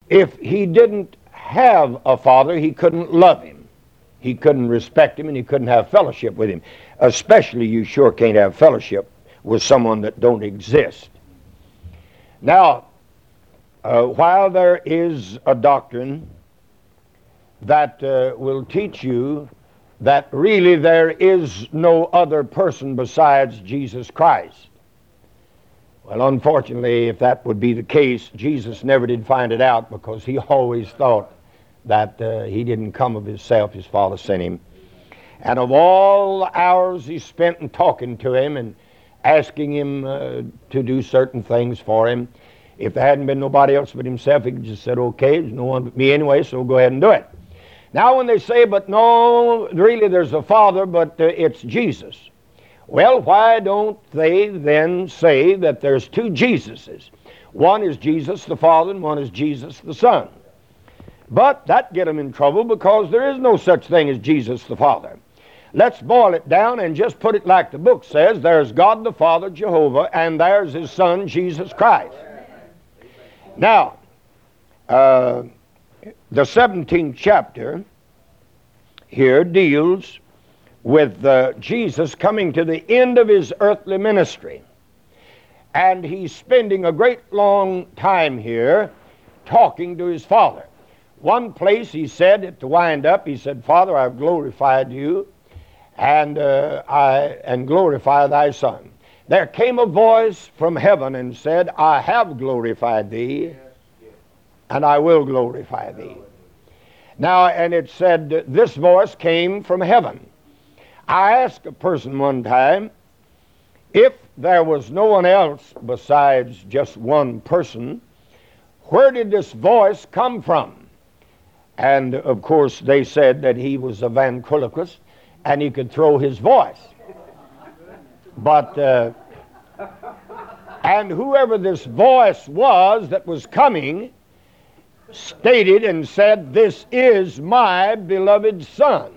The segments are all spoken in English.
If he didn't have a father, he couldn't love him. He couldn't respect him, and he couldn't have fellowship with him. Especially, you sure can't have fellowship with someone that don't exist. Now, while there is a doctrine that will teach you that really there is no other person besides Jesus Christ. Well, unfortunately, if that would be the case, Jesus never did find it out, because he always thought that he didn't come of himself, his Father sent him. And of all the hours he spent in talking to him and asking him to do certain things for him, if there hadn't been nobody else but himself, he could just said, okay, there's no one but me anyway, so go ahead and do it. Now when they say, but no, really there's a Father, but it's Jesus. Well, why don't they then say that there's two Jesuses? One is Jesus the Father and one is Jesus the Son. But that get them in trouble, because there is no such thing as Jesus the Father. Let's boil it down and just put it like the book says. There's God the Father, Jehovah, and there's his Son, Jesus Christ. Now, the 17th chapter here deals with Jesus coming to the end of his earthly ministry. And he's spending a great long time here talking to his Father. One place he said, at the wind up, he said, Father, I've glorified you, and glorify thy Son. There came a voice from heaven and said, I have glorified thee, and I will glorify thee. Now, and it said, this voice came from heaven. I asked a person one time, if there was no one else besides just one person, where did this voice come from? And, of course, they said that he was a ventriloquist, and he could throw his voice. But, and whoever this voice was that was coming stated and said, this is my beloved Son.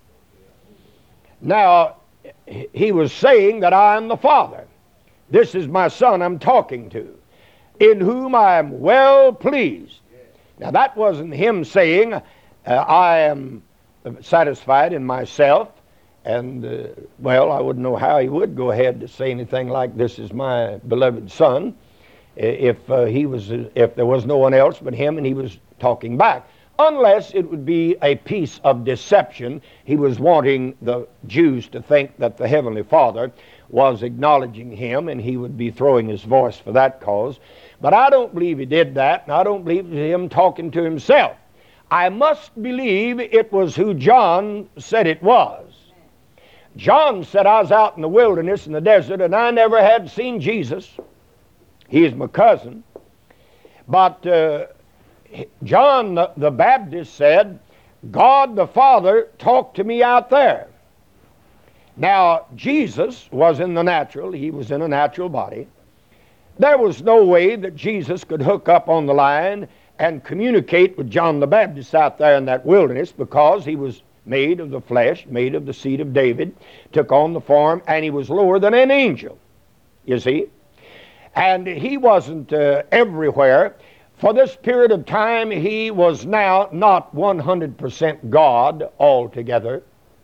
Now, he was saying that I am the Father. This is my Son I'm talking to, in whom I am well pleased. Now, that wasn't him saying, I am satisfied in myself. And, well, I wouldn't know how he would go ahead to say anything like, this is my beloved Son, if there was no one else but him and he was talking back. Unless it would be a piece of deception. He was wanting the Jews to think that the Heavenly Father was acknowledging him, and he would be throwing his voice for that cause. But I don't believe he did that, and I don't believe it was him talking to himself. I must believe it was who John said it was. John said, I was out in the wilderness in the desert, and I never had seen Jesus. He's my cousin. But John the Baptist said, God the Father talked to me out there. Now, Jesus was in the natural. He was in a natural body. There was no way that Jesus could hook up on the line and communicate with John the Baptist out there in that wilderness, because he was made of the flesh, made of the seed of David, took on the form, and he was lower than an angel, you see. And he wasn't everywhere. For this period of time, he was now not 100% God altogether.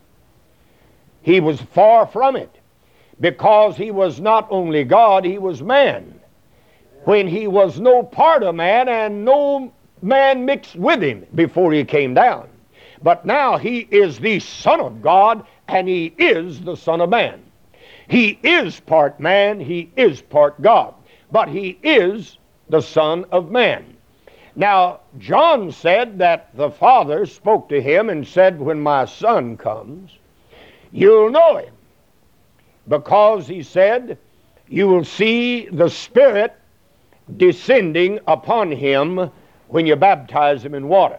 He was far from it, because he was not only God, he was man. When he was no part of man, and no man mixed with him before he came down. But now he is the Son of God, and he is the Son of Man. He is part man, he is part God, but he is the Son of Man. Now, John said that the Father spoke to him and said, when my Son comes, you'll know him. Because he said, you will see the Spirit descending upon him when you baptize him in water.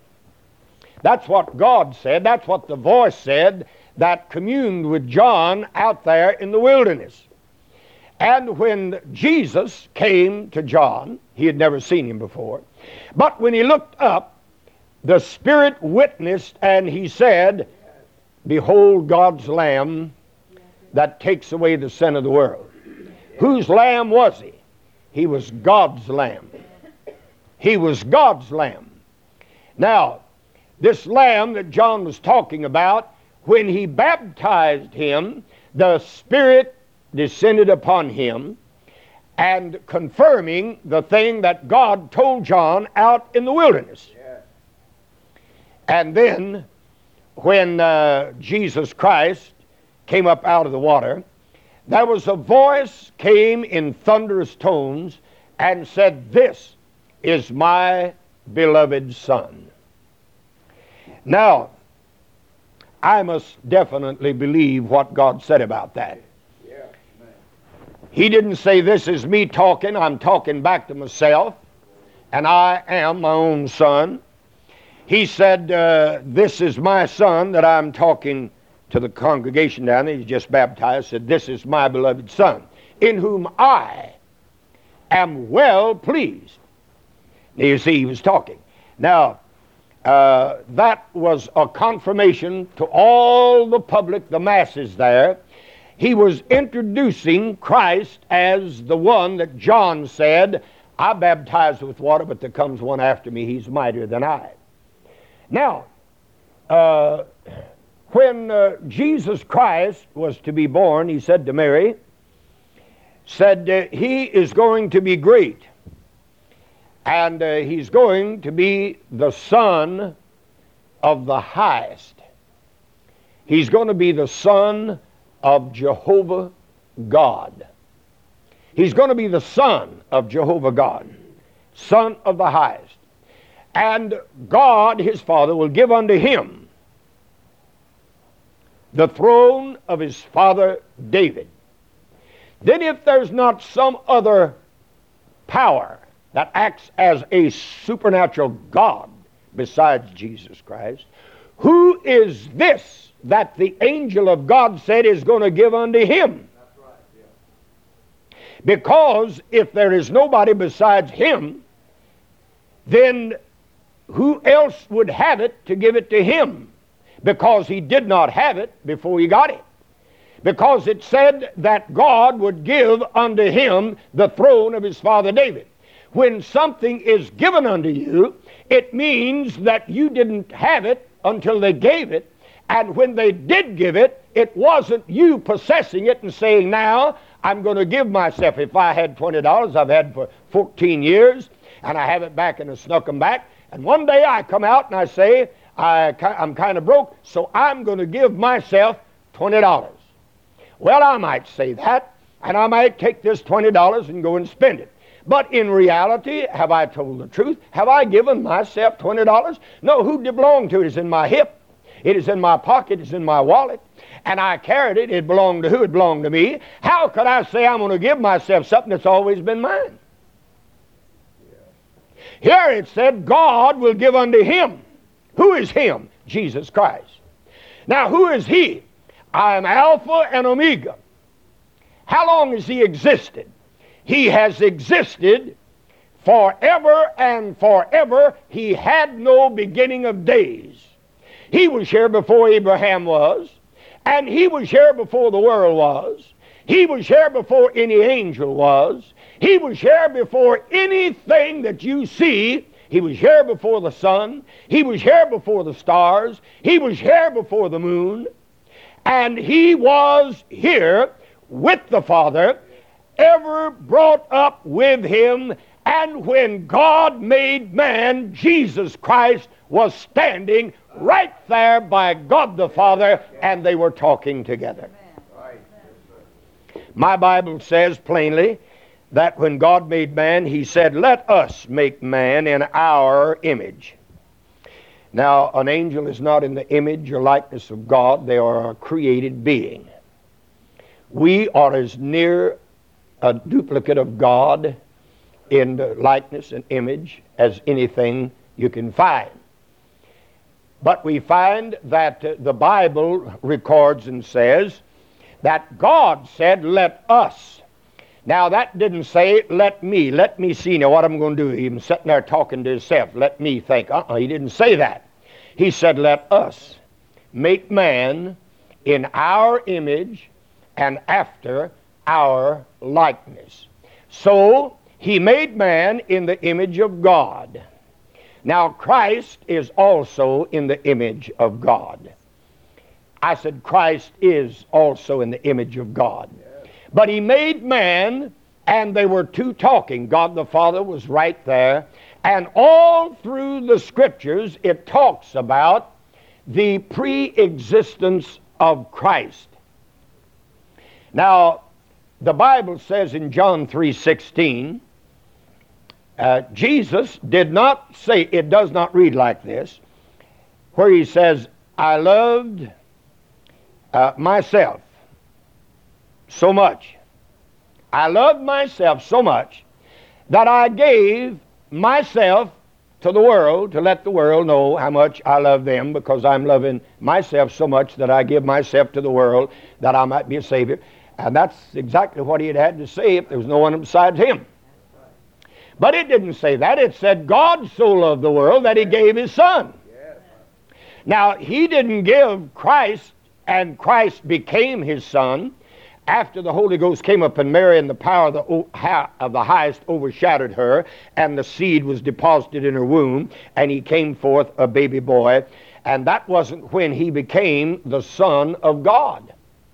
That's what God said. That's what the voice said that communed with John out there in the wilderness. And when Jesus came to John, he had never seen him before, but when he looked up, the Spirit witnessed, and he said, behold God's Lamb that takes away the sin of the world. Whose lamb was he? He was God's lamb. He was God's Lamb. Now, this Lamb that John was talking about, when he baptized him, the Spirit descended upon him, and confirming the thing that God told John out in the wilderness. Yes. And then, when Jesus Christ came up out of the water, there was a voice came in thunderous tones and said, "This is my beloved Son." Now, I must definitely believe what God said about that. He didn't say, "This is me talking, I'm talking back to myself, and I am my own son." He said, "This is my Son," that I'm talking to the congregation down there. He's just baptized. Said, "This is my beloved Son, in whom I am well pleased." Now, you see, he was talking. Now, that was a confirmation to all the public, the masses there. He was introducing Christ as the one that John said, "I baptize with water, but there comes one after me. He's mightier than I." Now, when Jesus Christ was to be born, he said to Mary, he is going to be great, and he's going to be the Son of the Highest. He's going to be the Son of Jehovah God. He's going to be the Son of Jehovah God, Son of the Highest. And God, his Father, will give unto him the throne of his father David. Then if there's not some other power that acts as a supernatural God besides Jesus Christ, who is this that the angel of God said is going to give unto him? That's right, yeah. Because if there is nobody besides him, then who else would have it to give it to him? Because he did not have it before he got it. Because it said that God would give unto him the throne of his father David. When something is given unto you, it means that you didn't have it until they gave it. And when they did give it, it wasn't you possessing it and saying, "Now I'm going to give myself." If I had $20 I've had for 14 years, and I have it back and I snuck them back, and one day I come out and I say, I'm kind of broke, so I'm going to give myself $20. Well, I might say that, and I might take this $20 and go and spend it. But in reality, have I told the truth? Have I given myself $20? No, who did it belong to? It is in my hip. It is in my pocket. It's in my wallet. And I carried it. It belonged to who? It belonged to me. How could I say I'm going to give myself something that's always been mine? Here it said, God will give unto him. Who is him? Jesus Christ. Now, who is he? I am Alpha and Omega. How long has he existed? He has existed forever and forever. He had no beginning of days. He was here before Abraham was, and he was here before the world was. He was here before any angel was. He was here before anything that you see. He was here before the sun. He was here before the stars. He was here before the moon. And he was here with the Father, ever brought up with him. And when God made man, Jesus Christ was standing right there by God the Father, and they were talking together. My Bible says plainly that when God made man, he said, "Let us make man in our image." Now, an angel is not in the image or likeness of God. They are a created being. We are as near a duplicate of God in the likeness and image as anything you can find. But we find that the Bible records and says that God said, "Let us." Now, that didn't say, let me see now what I'm going to do. He was sitting there talking to himself. Let me think. He didn't say that. He said, "Let us make man in our image and after our likeness." So, He made man in the image of God. Now, Christ is also in the image of God. I said Christ is also in the image of God. But He made man, and they were two talking. God the Father was right there. And all through the Scriptures, it talks about the pre-existence of Christ. Now, the Bible says in John 3:16, Jesus did not say, it does not read like this, where He says, I loved myself so much. I loved myself so much that I gave myself to the world to let the world know how much I love them, because I'm loving myself so much that I give myself to the world that I might be a Savior. And that's exactly what He had to say if there was no one besides Him. But it didn't say that. It said God so loved the world that He gave His Son. Now, He didn't give Christ, and Christ became His Son after the Holy Ghost came up in Mary and the power of the highest overshadowed her, and the seed was deposited in her womb, and He came forth a baby boy. And that wasn't when He became the Son of God.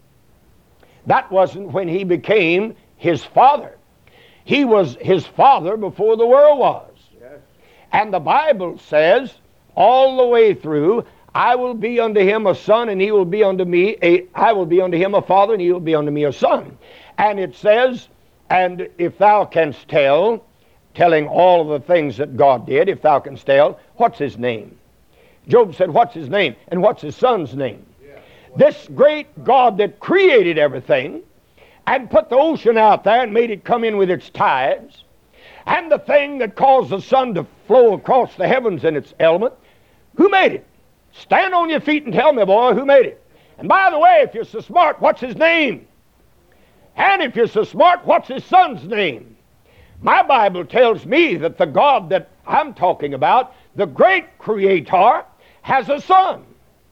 That wasn't when He became His Father. He was His Father before the world was. Yes. And the Bible says all the way through, I will be unto him a son, and he will be unto me I will be unto him a father, and he will be unto me a son. And it says, and if thou canst tell, telling all of the things that God did, if thou canst tell, what's his name? Job said, what's his name? And what's his son's name? Yeah. This great God that created everything and put the ocean out there and made it come in with its tides, and the thing that caused the sun to flow across the heavens in its element, who made it? Stand on your feet and tell me, boy, who made it? And by the way, if you're so smart, what's his name? And if you're so smart, what's his son's name? My Bible tells me that the God that I'm talking about, the great Creator, has a son.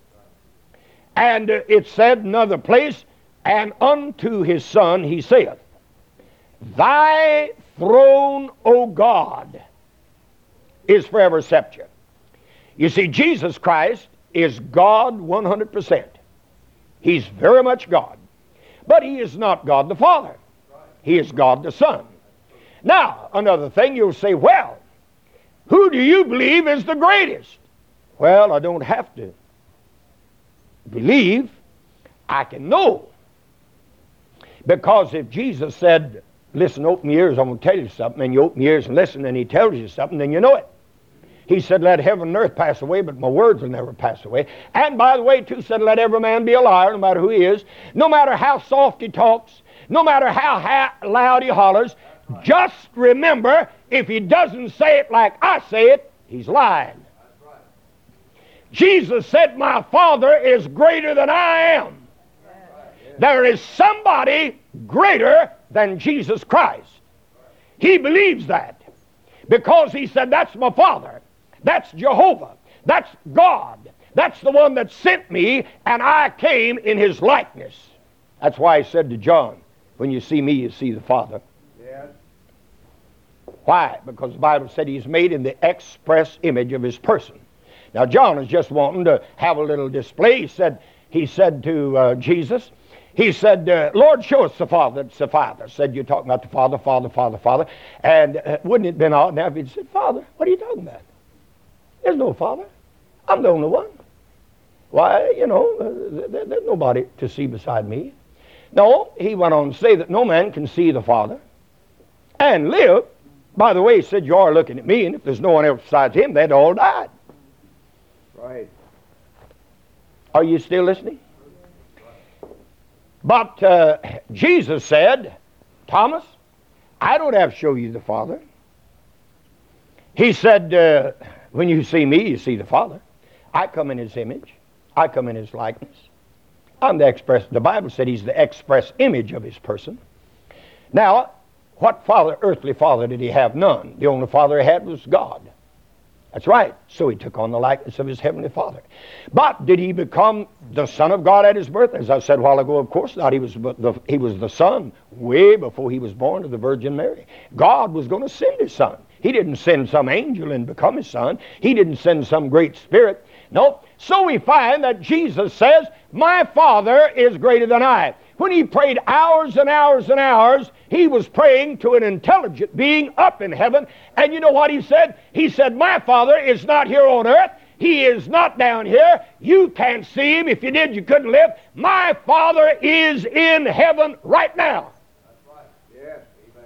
And it said in another place, and unto his son he saith, Thy throne, O God, is forever sceptre. You see, Jesus Christ is God 100%. He's very much God. But He is not God the Father. He is God the Son. Now, another thing, you'll say, well, who do you believe is the greatest? Well, I don't have to believe. I can know. Because if Jesus said, listen, open your ears, I'm going to tell you something, and you open your ears and listen, and He tells you something, then you know it. He said, let heaven and earth pass away, but my words will never pass away. And by the way, too, said, let every man be a liar, no matter who he is, no matter how soft he talks, no matter how loud he hollers. Just remember, if he doesn't say it like I say it, he's lying. Jesus said, my Father is greater than I am. There is somebody greater than Jesus Christ. He believes that because He said, that's my Father. That's Jehovah. That's God. That's the one that sent me, and I came in His likeness. That's why He said to John, when you see me, you see the Father. Yes. Why? Because the Bible said He's made in the express image of His person. Now, John is just wanting to have a little display. He said to Jesus, he said, Lord, show us the Father. That's the Father. Said, you're talking about the Father, Father, Father, Father. And wouldn't it have been odd now if He'd said, Father, what are you talking about? There's no Father. I'm the only one. Why, there's nobody to see beside me. No, He went on to say that no man can see the Father and live. By the way, He said, you are looking at me, and if there's no one else besides Him, they'd all died. Right. Are you still listening? But Jesus said, Thomas, I don't have to show you the Father. He said, when you see me, you see the Father. I come in His image. I come in His likeness. I'm the Bible said He's the express image of His person. Now, what earthly father did He have? None. The only father He had was God. That's right. So he took on the likeness of his heavenly Father. But did he become the Son of God at his birth? As I said a while ago, of course not. He was the Son way before he was born to the Virgin Mary. God was going to send his Son. He didn't send some angel and become his Son. He didn't send some great spirit. No. So we find that Jesus says, my Father is greater than I. When he prayed hours and hours and hours, he was praying to an intelligent being up in heaven. And you know what he said? He said, my Father is not here on earth. He is not down here. You can't see him. If you did, you couldn't live. My Father is in heaven right now. That's right. Yes. Amen.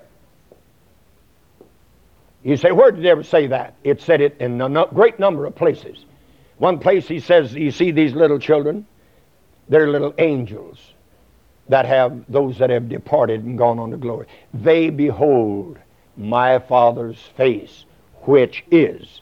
You say, where did it ever say that? It said it in a great number of places. One place he says, you see these little children? They're little angels that have those that have departed and gone on to glory. They behold my Father's face, which is,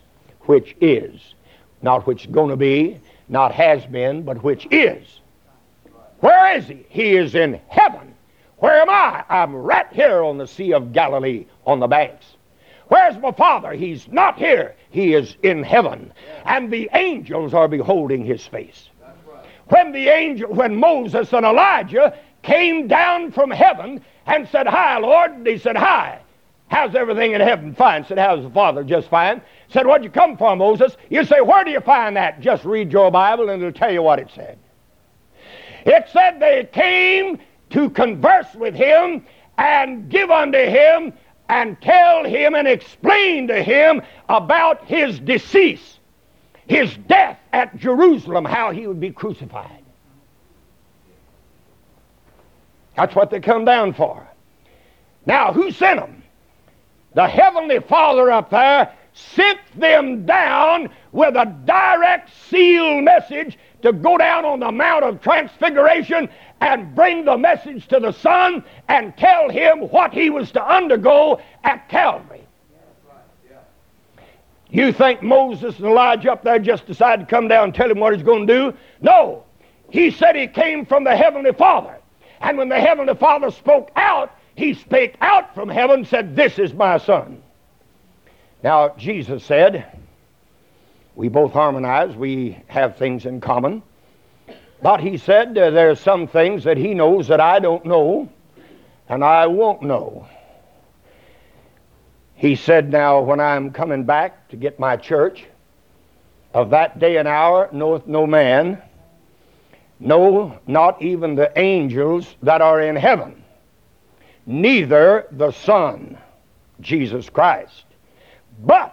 not which is going to be, not has been, but which is. Where is he? He is in heaven. Where am I? I'm right here on the Sea of Galilee on the banks. Where's my Father? He's not here. He is in heaven. And the angels are beholding his face. When Moses and Elijah came down from heaven and said, hi, Lord. They said, hi. How's everything in heaven? Fine. Said, how's the Father? Just fine. Said, where'd you come from, Moses? You say, where do you find that? Just read your Bible and it'll tell you what it said. It said they came to converse with him and give unto him and tell him and explain to him about his decease, his death at Jerusalem, how he would be crucified. That's what they come down for. Now, who sent them? The Heavenly Father up there sent them down with a direct sealed message to go down on the Mount of Transfiguration and bring the message to the Son and tell him what he was to undergo at Calvary. You think Moses and Elijah up there just decided to come down and tell him what he's going to do? No. He said he came from the Heavenly Father. And when the Heavenly Father spoke out, he spake out from heaven and said, this is my Son. Now, Jesus said, we both harmonize, we have things in common. But he said there are some things that he knows that I don't know, and I won't know. He said, now, when I'm coming back to get my church, of that day and hour knoweth no man, no, not even the angels that are in heaven, neither the Son, Jesus Christ. But,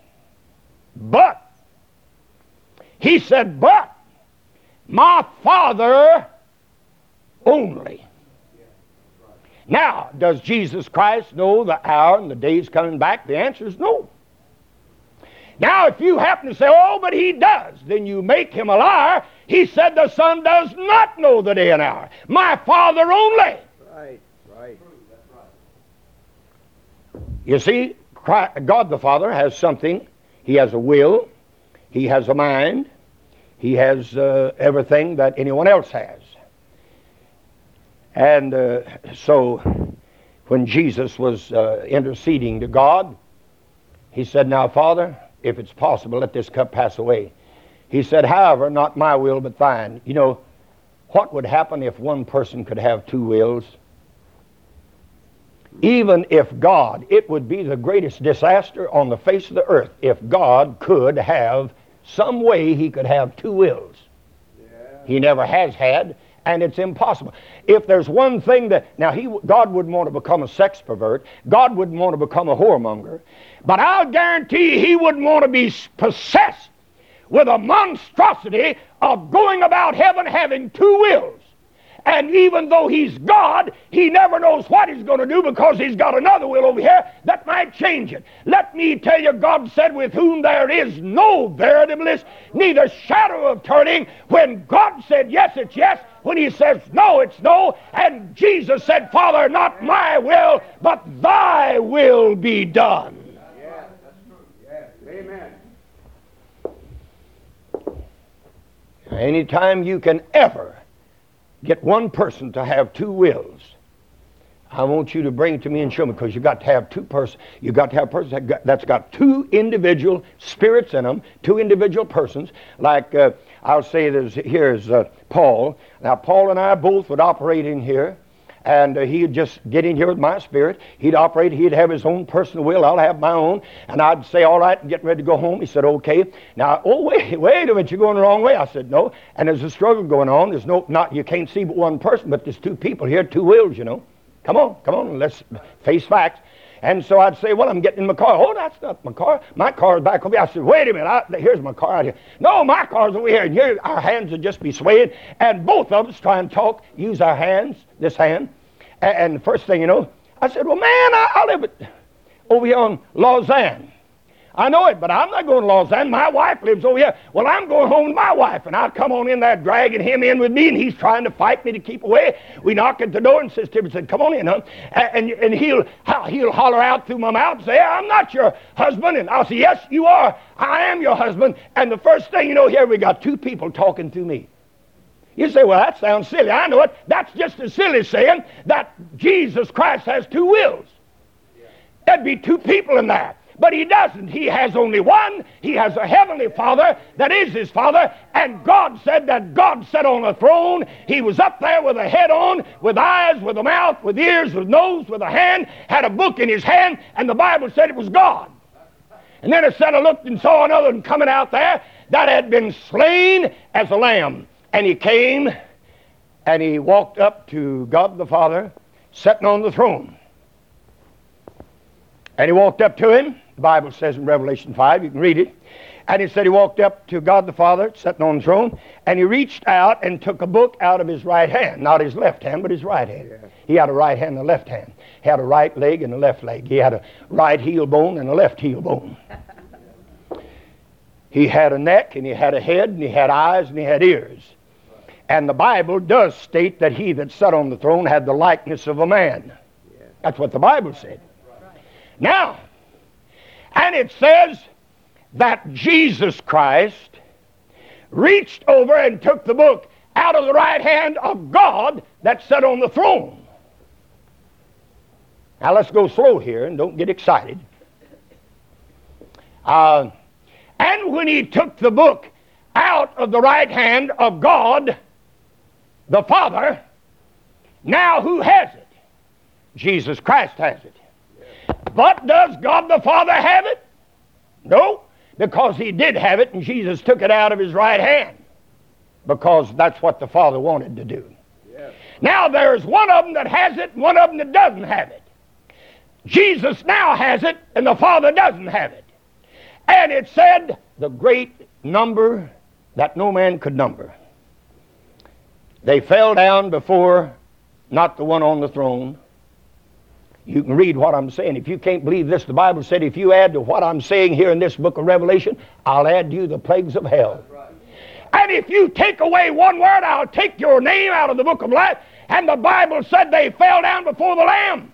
he said, but my Father only. Now, does Jesus Christ know the hour and the day's coming back? The answer is no. Now, if you happen to say, oh, but he does, then you make him a liar. He said the Son does not know the day and hour. My Father only. Right. You see, God the Father has something. He has a will. He has a mind. He has everything that anyone else has. And so when Jesus was interceding to God, he said, now, Father, if it's possible, let this cup pass away. He said, however, not my will but thine. You know, what would happen if one person could have two wills? Even if God, it would be the greatest disaster on the face of the earth if God could have some way he could have two wills. Yeah. He never has had, and it's impossible. If there's one thing that, now God wouldn't want to become a sex pervert. God wouldn't want to become a whoremonger. But I'll guarantee he wouldn't want to be possessed with a monstrosity of going about heaven having two wills. And even though he's God, he never knows what he's going to do because he's got another will over here that might change it. Let me tell you, God said, with whom there is no variableness, neither shadow of turning. When God said yes, it's yes. When he says no, it's no. And Jesus said, Father, not my will, but thy will be done. Yes, that's true. Yes, amen. Anytime you can ever get one person to have two wills, I want you to bring it to me and show me, because you got to have two persons. You got to have a person that's got two individual spirits in them, two individual persons. Like I'll say, here's Paul. Now Paul and I both would operate in here, and he'd just get in here with my spirit. He'd operate. He'd have his own personal will. I'll have my own, and I'd say, all right, and get ready to go home. He said, okay. Now, oh wait a minute, you're going the wrong way. I said, no. And there's a struggle going on. There's you can't see but one person, but there's two people here, two wills, you know. Come on, let's face facts. And so I'd say, well, I'm getting in my car. Oh, that's not my car. My car's back over here. I said, wait a minute, here's my car out here. No, my car's over here. And here our hands would just be swaying. And both of us try and talk, use our hands, this hand. And the first thing you know, I said, well, man, I live over here on Lausanne. I know it, but I'm not going to Lausanne. My wife lives over here. Well, I'm going home with my wife, and I'll come on in there dragging him in with me, and he's trying to fight me to keep away. We knock at the door, and Sister Tibbetts said, come on in, huh? And he'll holler out through my mouth and say, I'm not your husband. And I'll say, yes, you are. I am your husband. And the first thing you know, here we got two people talking through me. You say, well, that sounds silly. I know it. That's just as silly as saying that Jesus Christ has two wills. There'd be two people in there. But he doesn't. He has only one. He has a heavenly Father that is his Father. And God said that God sat on a throne. He was up there with a head on, with eyes, with a mouth, with ears, with nose, with a hand, had a book in his hand, and the Bible said it was God. And then it said I looked and saw another one coming out there that had been slain as a lamb. And he came and he walked up to God the Father sitting on the throne. And he walked up to him. The Bible says in Revelation 5, you can read it. And he said he walked up to God the Father, sitting on the throne, and he reached out and took a book out of his right hand. Not his left hand, but his right hand. Yeah. He had a right hand and a left hand. He had a right leg and a left leg. He had a right heel bone and a left heel bone. He had a neck, and he had a head, and he had eyes, and he had ears. And the Bible does state that he that sat on the throne had the likeness of a man. Yeah. That's what the Bible said. Now, and it says that Jesus Christ reached over and took the book out of the right hand of God that sat on the throne. Now let's go slow here and don't get excited. And when he took the book out of the right hand of God, the Father, now who has it? Jesus Christ has it. But does God the Father have it? No, because he did have it, and Jesus took it out of his right hand, because that's what the Father wanted to do. Yeah. Now there's one of them that has it and one of them that doesn't have it. Jesus now has it and the Father doesn't have it. And it said the great number that no man could number. They fell down before not the one on the throne. You can read what I'm saying. If you can't believe this, the Bible said if you add to what I'm saying here in this book of Revelation, I'll add to you the plagues of hell. Right. And if you take away one word, I'll take your name out of the book of life. And the Bible said they fell down before the Lamb.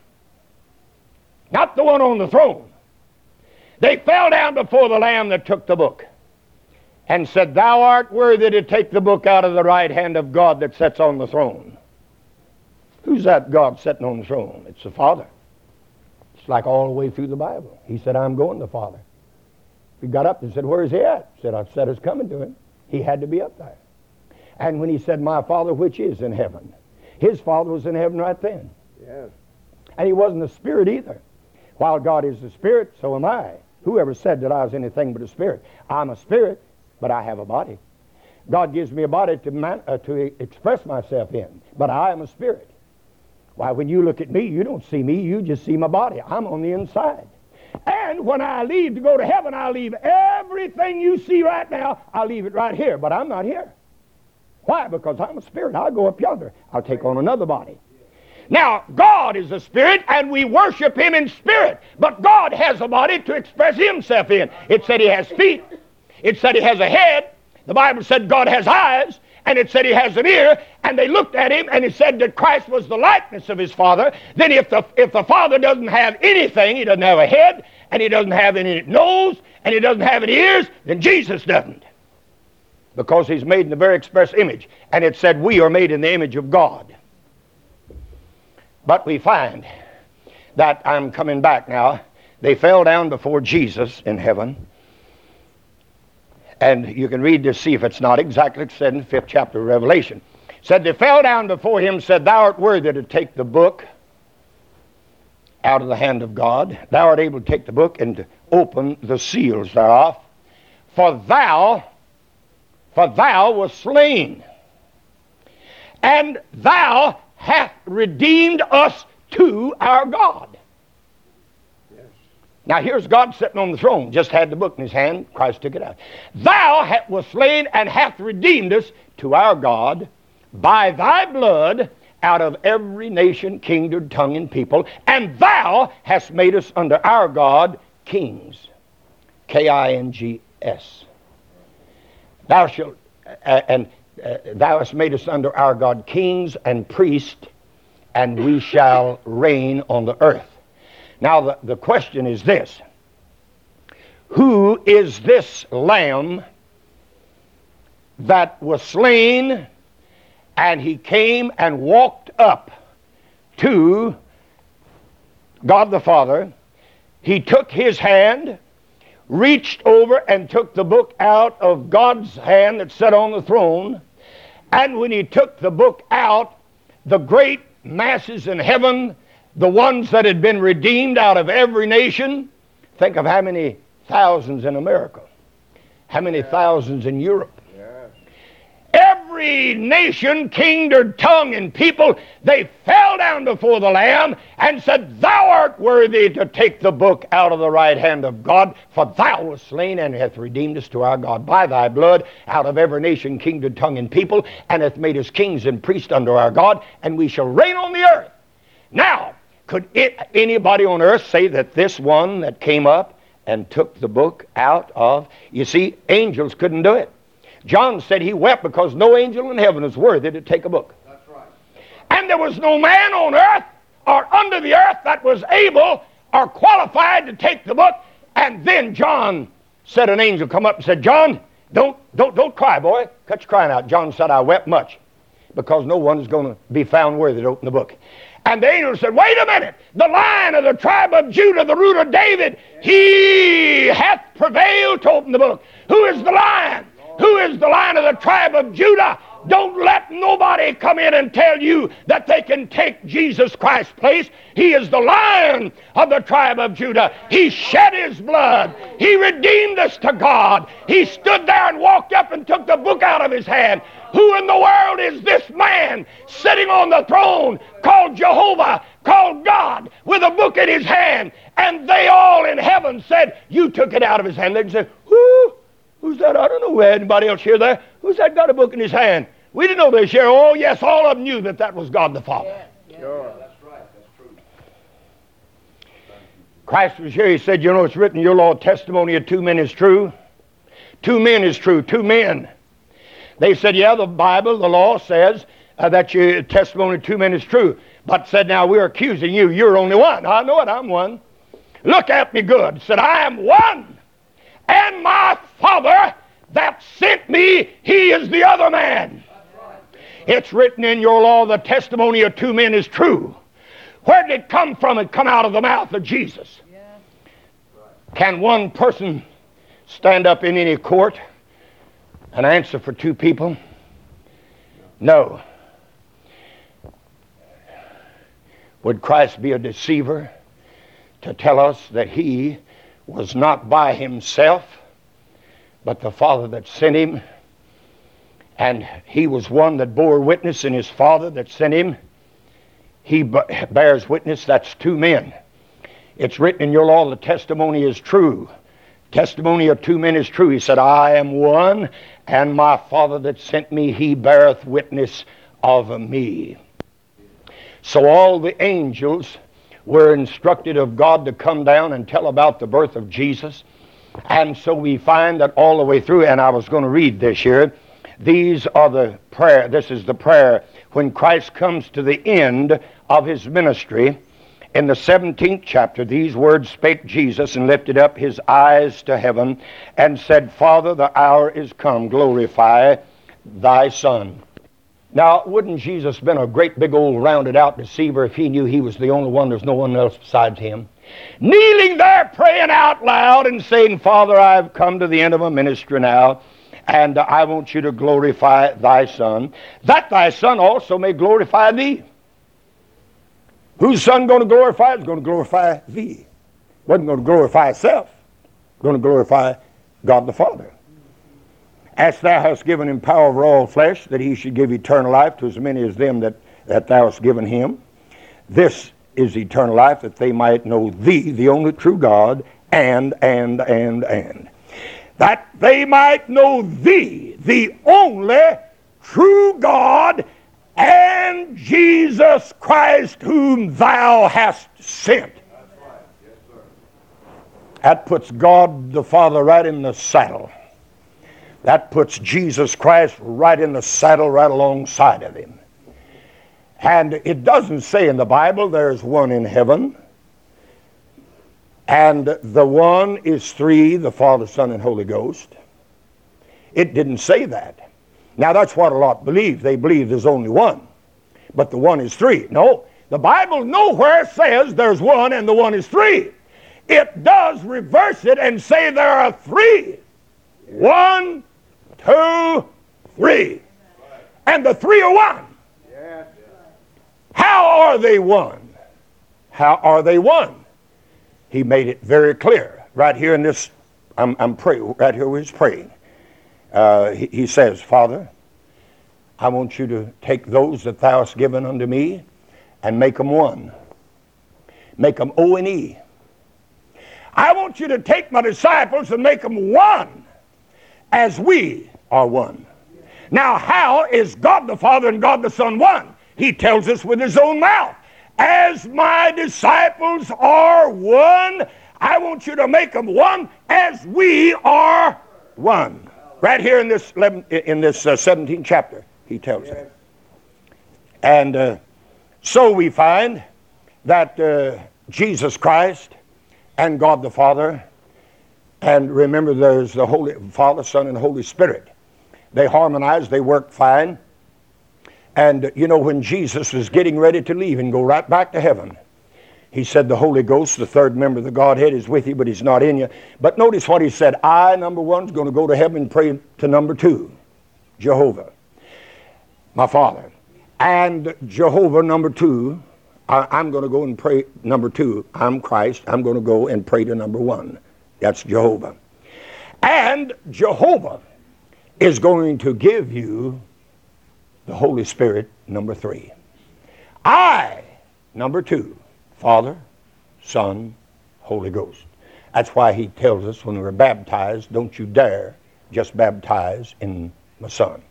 Not the one on the throne. They fell down before the Lamb that took the book and said, thou art worthy to take the book out of the right hand of God that sits on the throne. Who's that God sitting on the throne? It's the Father. It's like all the way through the Bible. He said, I'm going to the Father. He got up and said, where is he at? He said, I said it's coming to him. He had to be up there. And when he said, my Father which is in heaven, his Father was in heaven right then. Yes. And he wasn't a spirit either. While God is a spirit, so am I. Whoever said that I was anything but a spirit? I'm a spirit, but I have a body. God gives me a body to express myself in, but I am a spirit. Why, when you look at me, you don't see me, you just see my body. I'm on the inside. And when I leave to go to heaven, I'll leave everything you see right now, I'll leave it right here, but I'm not here. Why? Because I'm a spirit. I'll go up yonder. I'll take on another body. Now, God is a spirit, and we worship him in spirit, but God has a body to express himself in. It said he has feet. It said he has a head. The Bible said God has eyes. And it said he has an ear, and they looked at him, and it said that Christ was the likeness of his Father. Then if the Father doesn't have anything, he doesn't have a head, and he doesn't have any nose, and he doesn't have any ears, then Jesus doesn't. Because he's made in the very express image. And it said we are made in the image of God. But we find that, I'm coming back now, they fell down before Jesus in heaven. And you can read this, see if it's not exactly said in the 5th chapter of Revelation. It said they fell down before him, said, Thou art worthy to take the book out of the hand of God. Thou art able to take the book and to open the seals thereof. For thou wast slain, and thou hast redeemed us to our God. Yes. Now here's God sitting on the throne, just had the book in his hand. Christ took it out. Thou wast slain and hath redeemed us to our God by thy blood out of every nation, kindred, tongue, and people, and thou hast made us under our God kings. K-I-N-G-S. Thou shalt, thou hast made us under our God kings and priests, and we shall reign on the earth. Now the question is this: who is this Lamb that was slain, and he came and walked up to God the Father? He took his hand, reached over and took the book out of God's hand that sat on the throne. And when he took the book out, the great masses in heaven, the ones that had been redeemed out of every nation, think of how many thousands in America, how many thousands in Europe. Every nation, kindred, tongue, and people, they fell down before the Lamb and said, Thou art worthy to take the book out of the right hand of God, for thou wast slain and hath redeemed us to our God by thy blood out of every nation, kindred, tongue, and people, and hath made us kings and priests under our God, and we shall reign on the earth. Now, could anybody on earth say that this one that came up and took the book out of, you see, angels couldn't do it. John said he wept because no angel in heaven is worthy to take a book. That's right. And there was no man on earth or under the earth that was able or qualified to take the book. And then John said, an angel come up and said, John, don't cry, boy. Cut your crying out. John said, I wept much because no one is going to be found worthy to open the book. And the angel said, wait a minute. The Lion of the tribe of Judah, the root of David, he hath prevailed to open the book. Who is the Lion? Who is the Lion of the tribe of Judah? Don't let nobody come in and tell you that they can take Jesus Christ's place. He is the Lion of the tribe of Judah. He shed his blood. He redeemed us to God. He stood there and walked up and took the book out of his hand. Who in the world is this man sitting on the throne called Jehovah, called God, with a book in his hand? And they all in heaven said, you took it out of his hand. They said, whoo. Who's that? I don't know. Anybody else here there? Who's that got a book in his hand? We didn't know they share. Oh, yes, all of them knew that was God the Father. Sure. That's right. That's true. Christ was here. He said, you know, it's written, your law testimony of 2 men is true. 2 men is true. 2 men. They said, yeah, the Bible, the law says that your testimony of 2 men is true. But said, now we're accusing you. You're only one. I know it. I'm one. Look at me good. Said, I am one. And my Father that sent me, he is the other man. It's written in your law, the testimony of 2 men is true. Where did it come from? It come out of the mouth of Jesus. Can one person stand up in any court and answer for 2 people? No. Would Christ be a deceiver to tell us that he was not by himself, but the Father that sent him, and he was one that bore witness in his Father that sent him? He bears witness. That's 2 men. It's written in your law, the testimony is true. Testimony of 2 men is true. He said, I am one, and my Father that sent me, he beareth witness of me. So all the angels were instructed of God to come down and tell about the birth of Jesus. And so we find that all the way through, and I was going to read this here, these are the prayer. This is the prayer when Christ comes to the end of his ministry. In the 17th chapter, these words spake Jesus, and lifted up his eyes to heaven, and said, Father, the hour is come, glorify thy Son. Now, wouldn't Jesus been a great big old rounded out deceiver if he knew he was the only one, there's no one else besides him? Kneeling there praying out loud and saying, Father, I've come to the end of my ministry now, and I want you to glorify thy Son, that thy Son also may glorify thee. Whose Son going to glorify? It's going to glorify thee. Wasn't going to glorify itself. Going to glorify God the Father. As thou hast given him power over all flesh, that he should give eternal life to as many as them that thou hast given him. This is eternal life, that they might know thee, the only true God, and. That they might know thee, the only true God, and Jesus Christ, whom thou hast sent. That's right. Yes, sir. That puts God the Father right in the saddle. That puts Jesus Christ right in the saddle, right alongside of him. And it doesn't say in the Bible there's one in heaven. And the one is three, the Father, Son, and Holy Ghost. It didn't say that. Now that's what a lot believe. They believe there's only one. But the one is three. No, the Bible nowhere says there's one and the one is three. It does reverse it and say there are three. 1, 2, 3. And the three are one. Yes. How are they one? How are they one? He made it very clear. Right here in this, I'm praying, right here where he's praying. He says, Father, I want you to take those that thou hast given unto me and make them one. Make them O-N-E. I want you to take my disciples and make them one as we are one. Now, how is God the Father and God the Son one? He tells us with his own mouth. As my disciples are one, I want you to make them one as we are one. Right here in this 17th chapter, he tells us. And so we find that Jesus Christ and God the Father, and remember there's the Holy Father, Son, and Holy Spirit. They harmonize, they work fine. And you know, when Jesus was getting ready to leave and go right back to heaven, he said the Holy Ghost, the third member of the Godhead, is with you, but he's not in you. But notice what he said. I, number one, is going to go to heaven and pray to number two, Jehovah, my Father. And Jehovah, number two, I'm going to go and pray number two. I'm Christ. I'm going to go and pray to number one. That's Jehovah. And Jehovah is going to give you the Holy Spirit, number three. I, number two, Father, Son, Holy Ghost. That's why he tells us when we're baptized, don't you dare just baptize in my Son.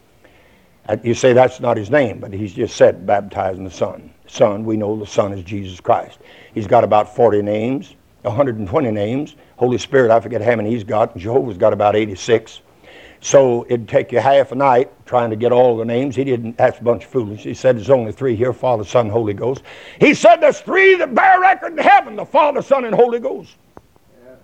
You say that's not his name, but he's just said baptize in the Son. Son, we know the Son is Jesus Christ. He's got about 40 names, 120 names. Holy Spirit, I forget how many he's got. Jehovah's got about 86. So it'd take you half a night trying to get all the names. He didn't, that's a bunch of foolish. He said there's only three here, Father, Son, Holy Ghost. He said there's three that bear record in heaven, the Father, Son, and Holy Ghost. Yeah.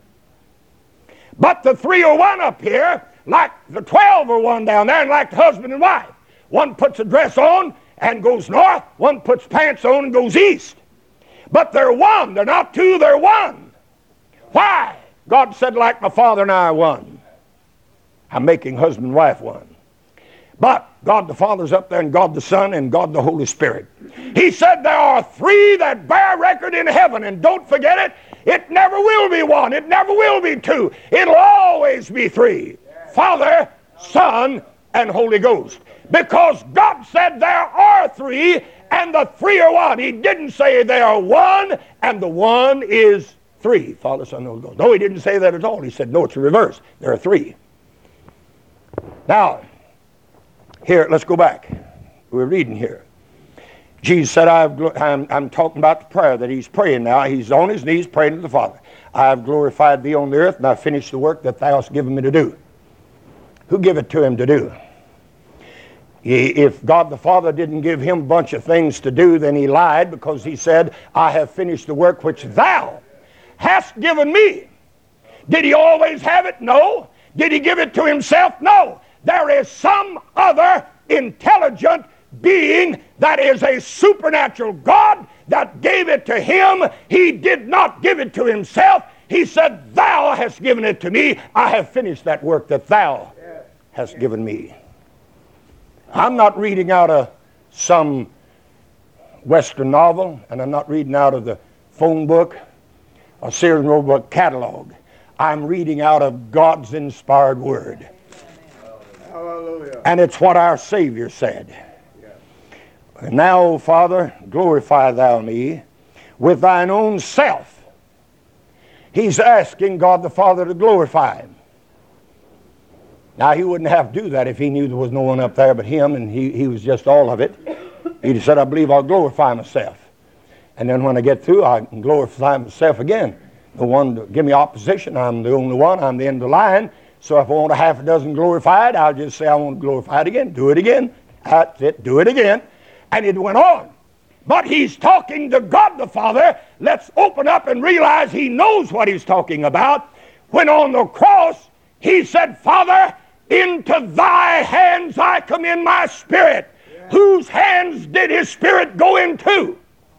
But the three are one up here, like the 12 are one down there, and like the husband and wife. One puts a dress on and goes north. One puts pants on and goes east. But they're one. They're not two, they're one. Why? God said, like my Father and I are one. I'm making husband and wife one. But God the Father's up there, and God the Son, and God the Holy Spirit. He said there are three that bear record in heaven, and don't forget it, it never will be one, it never will be two, it'll always be three. Father, Son, and Holy Ghost. Because God said there are three, and the three are one. He didn't say they are one, and the one is three. Father, Son, and Holy Ghost. No, he didn't say that at all. He said, no, it's the reverse. There are three. Now, here, let's go back. We're reading here. Jesus said, I'm talking about the prayer that he's praying now. He's on his knees praying to the Father. I have glorified thee on the earth, and I have finished the work that thou hast given me to do. Who gave it to him to do? If God the Father didn't give him a bunch of things to do, then he lied, because he said, I have finished the work which thou hast given me. Did he always have it? No. Did he give it to himself? No. There is some other intelligent being that is a supernatural God that gave it to him. He did not give it to himself. He said, thou hast given it to me. I have finished that work that thou hast given me. I'm not reading out of some Western novel, and I'm not reading out of the phone book or Sears and Roebuck catalog. I'm reading out of God's inspired word. Hallelujah. And it's what our Savior said. And now, O Father, glorify thou me with thine own self. He's asking God the Father to glorify him. Now, he wouldn't have to do that if he knew there was no one up there but him, and he was just all of it. He'd said, I believe I'll glorify myself. And then when I get through, I can glorify myself again. The one to give me opposition, I'm the only one, I'm the end of the line. So if I want a half a dozen glorified, I'll just say I want to glorify it again. Do it again. That's it. Do it again. And it went on. But he's talking to God the Father. Let's open up and realize he knows what he's talking about. When on the cross, he said, Father, into thy hands I commend my spirit. Yeah. Whose hands did his spirit go into?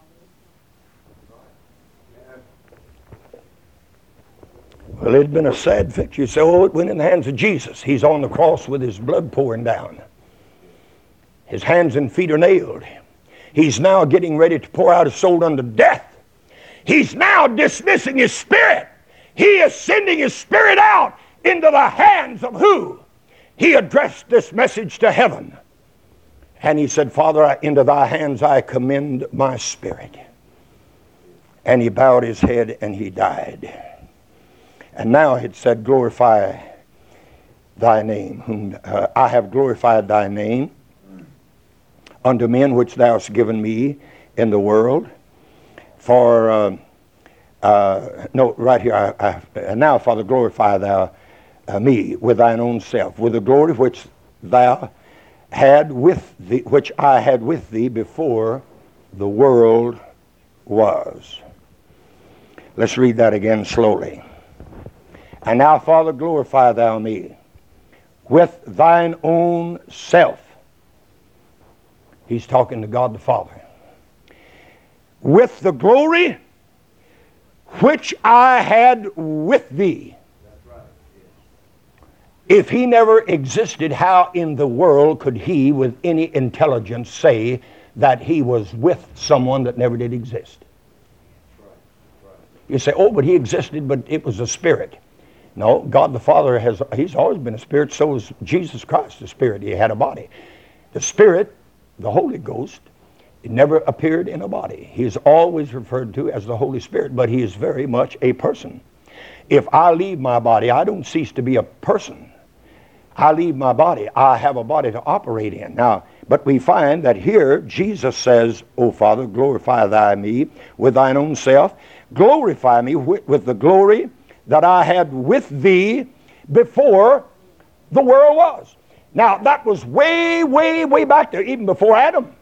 Well, it'd been a sad fix. You say, oh, it went in the hands of Jesus. He's on the cross with his blood pouring down. His hands and feet are nailed. He's now getting ready to pour out his soul unto death. He's now dismissing his spirit. He is sending his spirit out into the hands of who? He addressed this message to heaven. And he said, Father, into thy hands I commend my spirit. And he bowed his head and he died. And now it said, glorify thy name, whom I have glorified thy name unto men which thou hast given me in the world. For, no, right here, and now, Father, glorify thou me with thine own self, with the glory which thou had with thee, which I had with thee before the world was. Let's read that again slowly. And now, Father, glorify thou me with thine own self. He's talking to God the Father. With the glory which I had with thee. If he never existed, how in the world could he with any intelligence say that he was with someone that never did exist? You say, oh, but he existed, but it was a spirit. No, God the Father, he's always been a spirit. So is Jesus Christ a spirit. He had a body. The Spirit, the Holy Ghost, it never appeared in a body. He is always referred to as the Holy Spirit, but he is very much a person. If I leave my body, I don't cease to be a person. I leave my body. I have a body to operate in. Now, but we find that here Jesus says, O Father, glorify thy me with thine own self. Glorify me with the glory that I had with thee before the world was. Now, that was way, way, way back there, even before Adam.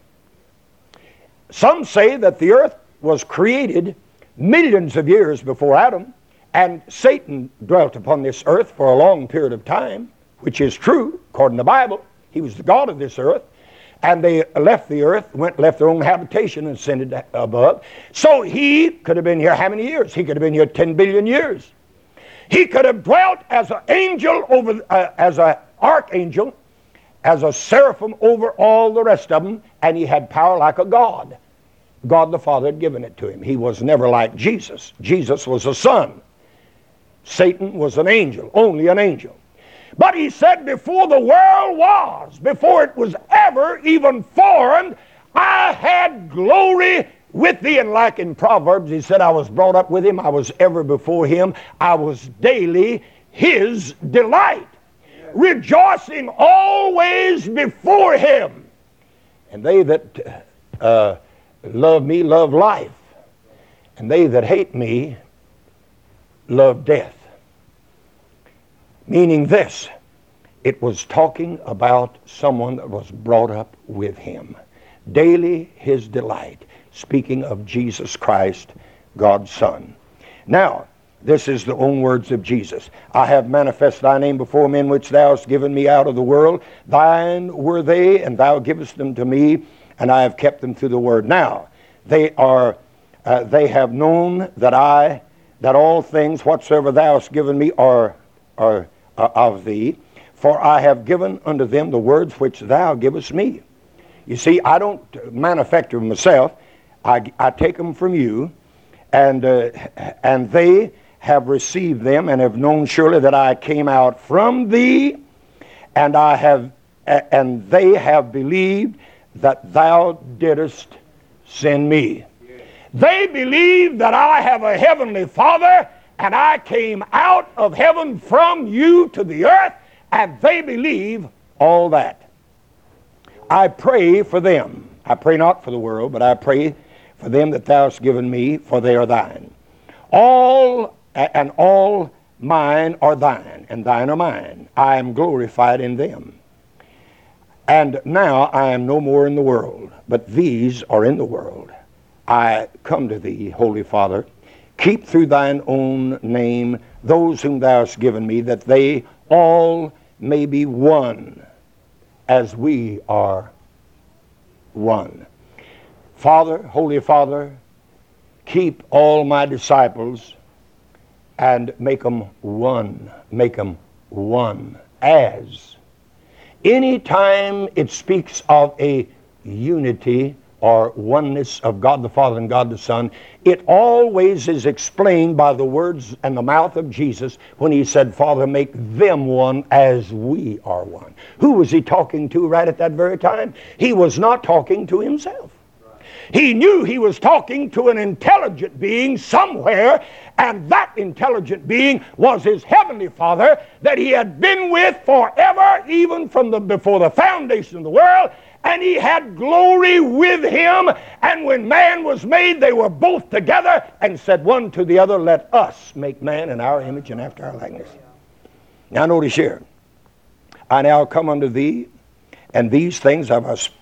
Some say that the earth was created millions of years before Adam, and Satan dwelt upon this earth for a long period of time, which is true, according to the Bible. He was the God of this earth, and they left the earth, left their own habitation and ascended above. So he could have been here how many years? He could have been here 10 billion years. He could have dwelt as an angel as an archangel, as a seraphim over all the rest of them, and he had power like a God. God the Father had given it to him. He was never like Jesus. Jesus was a son. Satan was an angel, only an angel. But he said, before the world was, before it was ever even formed, I had glory with thee. And like in Proverbs, he said, I was brought up with him, I was ever before him, I was daily his delight, rejoicing always before him. And they that love me love life, and they that hate me love death. Meaning this, it was talking about someone that was brought up with him, daily his delight, speaking of Jesus Christ, God's Son. Now, This is the own words of Jesus. I have manifested thy name before men which thou hast given me out of the world. Thine were they, and thou givest them to me, and I have kept them through the word. Now, they have known that all things whatsoever thou hast given me are of thee, for I have given unto them the words which thou givest me. You see, I don't manufacture myself. I take them from you, and they have received them and have known surely that I came out from thee, and they have believed that thou didst send me. They believe that I have a heavenly Father, and I came out of heaven from you to the earth, and they believe all that. I pray for them. I pray not for the world, but I pray for them that thou hast given me, for they are thine. All mine are thine, and thine are mine. I am glorified in them. And now I am no more in the world, but these are in the world. I come to thee, Holy Father. Keep through thine own name those whom thou hast given me, that they all may be one, as we are one. Father, Holy Father, keep all my disciples and make them one. Make them one. As any time it speaks of a unity or oneness of God the Father and God the Son, it always is explained by the words and the mouth of Jesus when he said, Father, make them one as we are one. Who was he talking to right at that very time? He was not talking to himself. He knew he was talking to an intelligent being somewhere, and that intelligent being was his heavenly Father that he had been with forever, even from before the foundation of the world, and he had glory with him. And when man was made, they were both together and said one to the other, let us make man in our image and after our likeness. Now notice here, I now come unto thee, and these things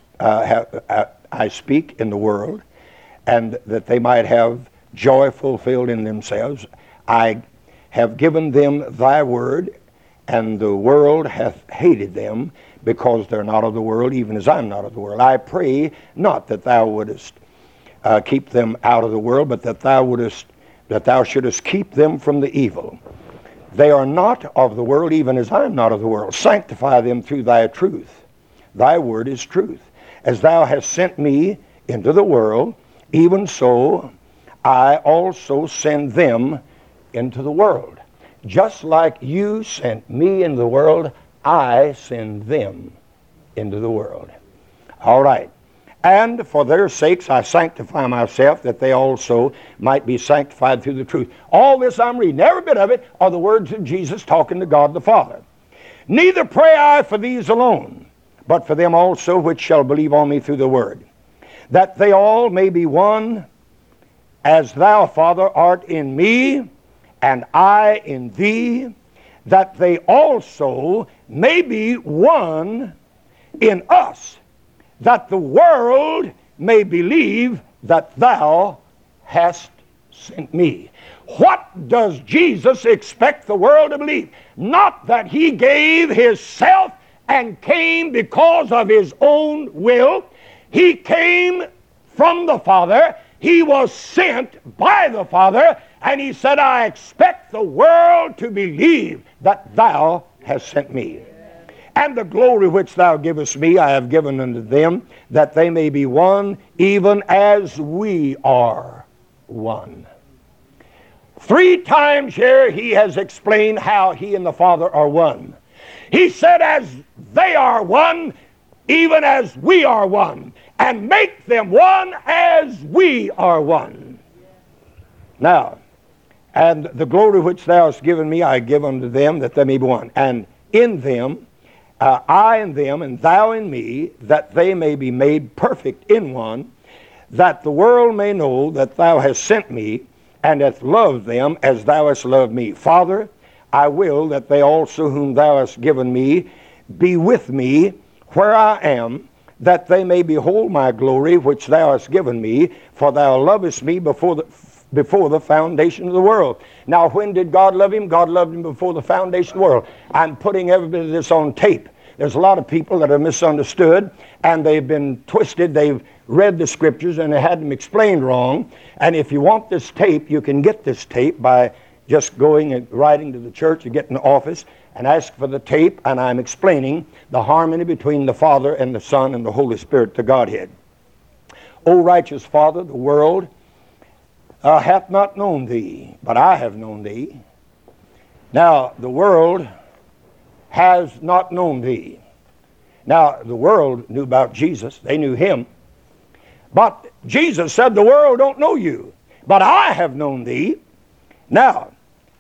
I speak in the world, and that they might have joy fulfilled in themselves. I have given them thy word, and the world hath hated them, because they're not of the world, even as I'm not of the world. I pray not that thou wouldest keep them out of the world, but that thou shouldest keep them from the evil. They are not of the world, even as I'm not of the world. Sanctify them through thy truth. Thy word is truth. As thou hast sent me into the world, even so I also send them into the world. Just like you sent me into the world, I send them into the world. All right. And for their sakes I sanctify myself, that they also might be sanctified through the truth. All this I'm reading, every bit of it, are the words of Jesus talking to God the Father. Neither pray I for these alone, but for them also which shall believe on me through the word, that they all may be one, as thou, Father, art in me, and I in thee, that they also may be one in us, that the world may believe that thou hast sent me. What does Jesus expect the world to believe? Not that he gave his self and came because of his own will. He came from the Father. He was sent by the Father, and he said, I expect the world to believe that thou hast sent me. And the glory which thou givest me I have given unto them, that they may be one, even as we are one. 3 times here he has explained how he and the Father are one. He said, as they are one, even as we are one, and make them one as we are one. Now, and the glory which thou hast given me I give unto them, that they may be one. And in them, I in them, and thou in me, that they may be made perfect in one, that the world may know that thou hast sent me, and hast loved them as thou hast loved me. Father, I will that they also whom thou hast given me be with me where I am, that they may behold my glory which thou hast given me, for thou lovest me before the foundation of the world. Now, when did God love him? God loved him before the foundation of the world. I'm putting every bit of this on tape. There's a lot of people that are misunderstood, and they've been twisted. They've read the scriptures, and they had them explained wrong. And if you want this tape, you can get this tape by just going and writing to the church or getting an office and ask for the tape, and I'm explaining the harmony between the Father and the Son and the Holy Spirit, the Godhead. O righteous Father, the world hath not known thee, but I have known thee. Now, the world has not known thee. Now, the world knew about Jesus. They knew him. But Jesus said, the world don't know you, but I have known thee. Now,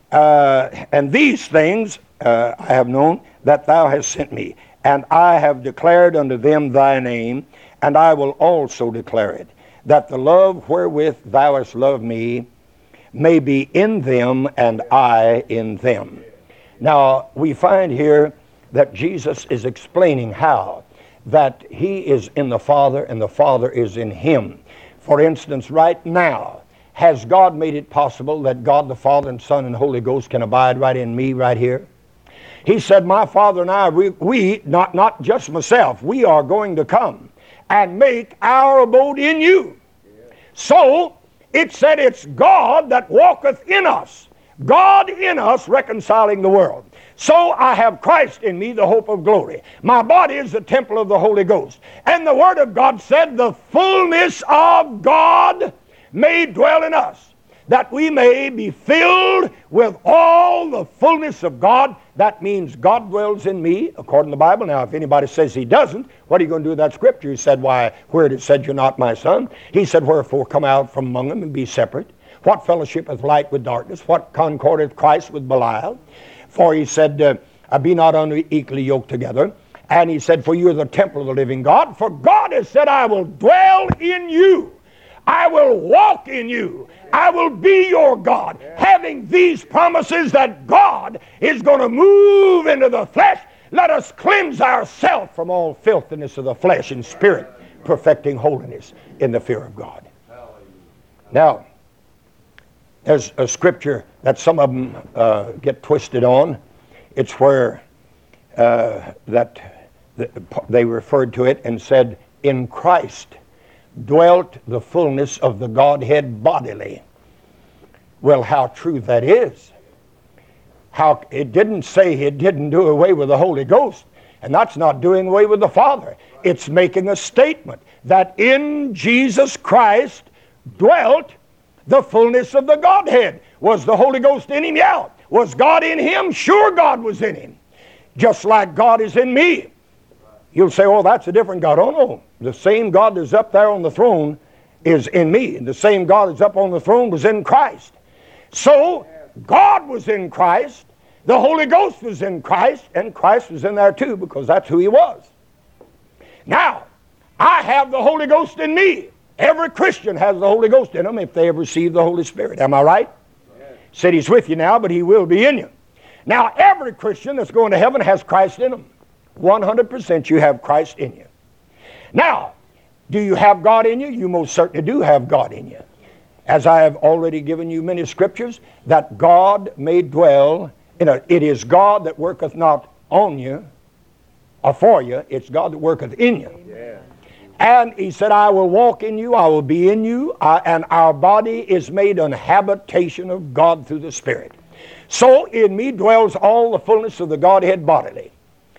and these things I have known, that thou hast sent me. And I have declared unto them thy name, and I will also declare it, that the love wherewith thou hast loved me may be in them, and I in them. Now, we find here that Jesus is explaining how that he is in the Father and the Father is in him. For instance, right now, has God made it possible that God the Father and Son and Holy Ghost can abide right in me right here? He said, my Father and I, we not just myself, we are going to come and make our abode in you. So, it said it's God that walketh in us. God in us reconciling the world. So I have Christ in me, the hope of glory. My body is the temple of the Holy Ghost. And the Word of God said, the fullness of God may dwell in us, that we may be filled with all the fullness of God. That means God dwells in me, according to the Bible. Now, if anybody says he doesn't, what are you going to do with that scripture? He said, why, where it said, you're not my son? He said, wherefore come out from among them and be separate. What fellowship hath light with darkness? What concord hath Christ with Belial? For he said, be not unequally yoked together. And he said, for you are the temple of the living God. For God has said, I will dwell in you. I will walk in you. I will be your God. Having these promises that God is going to move into the flesh, let us cleanse ourselves from all filthiness of the flesh and spirit, perfecting holiness in the fear of God. Now, there's a scripture that some of them get twisted on. It's where they referred to it and said, in Christ dwelt the fullness of the Godhead bodily. Well, how true that is. How it didn't say it didn't do away with the Holy Ghost, and that's not doing away with the Father. It's making a statement that in Jesus Christ dwelt the fullness of the Godhead. Was the Holy Ghost in him? Yeah. Was God in him? Sure, God was in him. Just like God is in me. You'll say, oh, that's a different God. Oh, no. The same God that's up there on the throne is in me. And the same God that's up on the throne was in Christ. So, God was in Christ. The Holy Ghost was in Christ. And Christ was in there too, because that's who he was. Now, I have the Holy Ghost in me. Every Christian has the Holy Ghost in them if they have received the Holy Spirit. Am I right? Yes. Said he's with you now, but he will be in you. Now, every Christian that's going to heaven has Christ in them. 100% you have Christ in you. Now, do you have God in you? You most certainly do have God in you. As I have already given you many scriptures, that God may dwell in it. It is God that worketh not on you or for you. It's God that worketh in you. Yeah. And he said, I will walk in you, I will be in you, and our body is made an habitation of God through the Spirit. So in me dwells all the fullness of the Godhead bodily.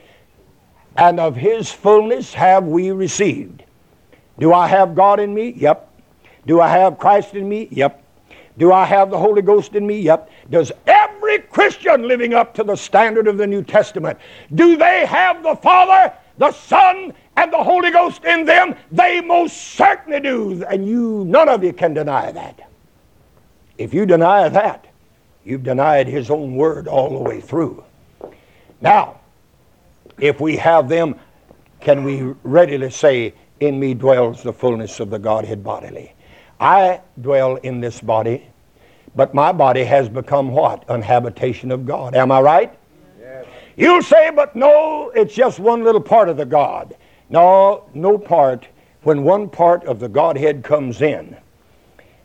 And of his fullness have we received. Do I have God in me? Yep. Do I have Christ in me? Yep. Do I have the Holy Ghost in me? Yep. Does every Christian living up to the standard of the New Testament, do they have the Father, the Son, and the Holy Ghost in them? They most certainly do. And none of you can deny that. If you deny that, you've denied his own word all the way through. Now, if we have them, can we readily say, in me dwells the fullness of the Godhead bodily? I dwell in this body, but my body has become what? An habitation of God. Am I right? Yes. You'll say, but no, it's just one little part of the God. No part. When one part of the Godhead comes in,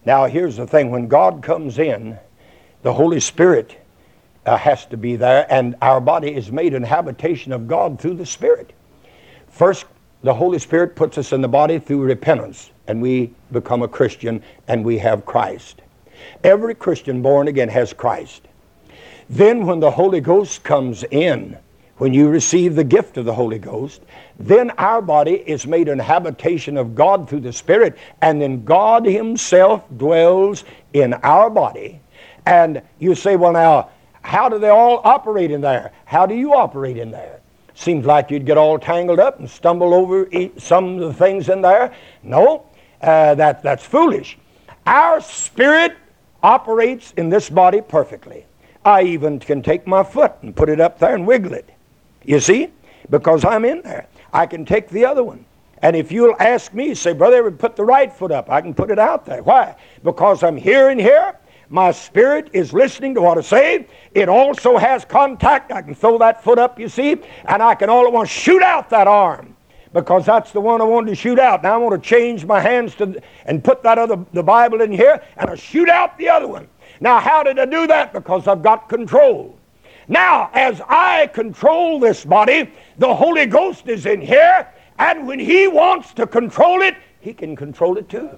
Now here's the thing. When God comes in, the Holy Spirit has to be there, and our body is made an habitation of God through the Spirit. First, the Holy Spirit puts us in the body through repentance, and we become a Christian, and we have Christ. Every Christian born again has Christ. Then when the Holy Ghost comes in, when you receive the gift of the Holy Ghost, then our body is made an habitation of God through the Spirit, and then God Himself dwells in our body. And you say, well now, how do they all operate in there? How do you operate in there? Seems like you'd get all tangled up and stumble over some of the things in there. No, that's foolish. Our spirit operates in this body perfectly. I even can take my foot and put it up there and wiggle it. You see? Because I'm in there. I can take the other one. And if you'll ask me, say, brother, put the right foot up. I can put it out there. Why? Because I'm here and here. My spirit is listening to what I say. It also has contact. I can throw that foot up, you see, and I can all at once shoot out that arm, because that's the one I wanted to shoot out. Now I want to change my hands and put the Bible in here, and I shoot out the other one. Now how did I do that? Because I've got control. Now as I control this body, the Holy Ghost is in here, and when He wants to control it, He can control it too.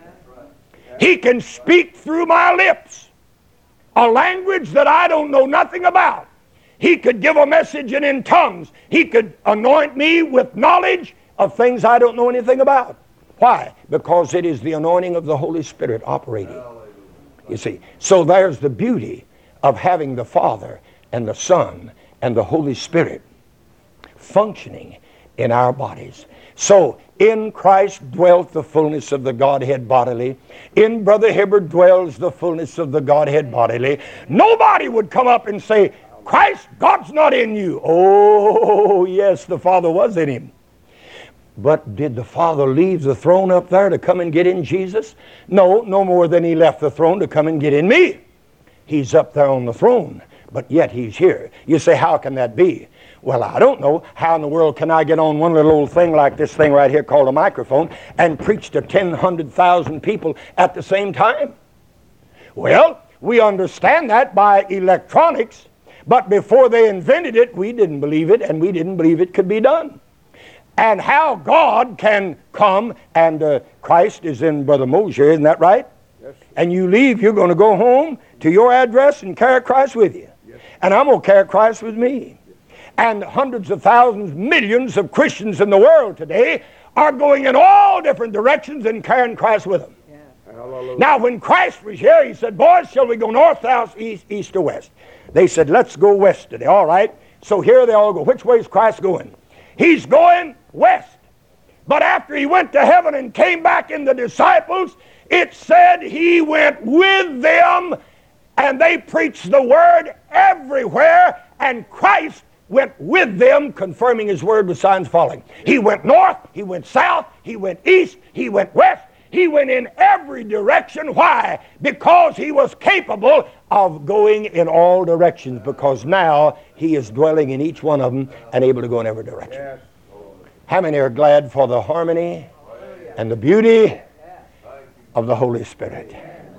He can speak through my lips a language that I don't know nothing about. He could give a message in tongues. He could anoint me with knowledge of things I don't know anything about. Why? Because it is the anointing of the Holy Spirit operating. You see, so there's the beauty of having the Father and the Son and the Holy Spirit functioning in our bodies. So, in Christ dwelt the fullness of the Godhead bodily. In Brother Hibbert dwells the fullness of the Godhead bodily. Nobody would come up and say, Christ, God's not in you. Oh, yes, the Father was in Him. But did the Father leave the throne up there to come and get in Jesus? No, no more than He left the throne to come and get in me. He's up there on the throne, but yet He's here. You say, how can that be? Well, I don't know. How in the world can I get on one little old thing like this thing right here called a microphone and preach to 100,000 people at the same time? Well, we understand that by electronics, but before they invented it, we didn't believe it, and we didn't believe it could be done. And how God can come, and Christ is in Brother Mosier, isn't that right? Yes. And you leave, you're going to go home to your address and carry Christ with you. Yes. And I'm going to carry Christ with me. And hundreds of thousands, millions of Christians in the world today are going in all different directions and carrying Christ with them. Yeah. Now, when Christ was here, He said, boys, shall we go north, south, east, or west? They said, let's go west today. All right. So here they all go. Which way is Christ going? He's going west. But after He went to heaven and came back in the disciples, it said He went with them, and they preached the word everywhere, and Christ went with them, confirming His word with signs following. He went north, He went south, He went east, He went west. He went in every direction. Why? Because He was capable of going in all directions, because now He is dwelling in each one of them and able to go in every direction. How many are glad for the harmony and the beauty of the Holy Spirit?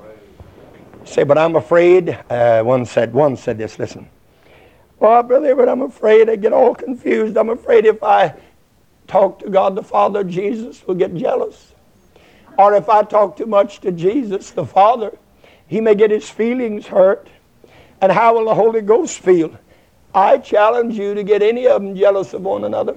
Say, but I'm afraid. One said this, listen. Oh, brother, but I'm afraid I get all confused. I'm afraid if I talk to God the Father, Jesus will get jealous. Or if I talk too much to Jesus the Father, He may get His feelings hurt. And how will the Holy Ghost feel? I challenge you to get any of them jealous of one another.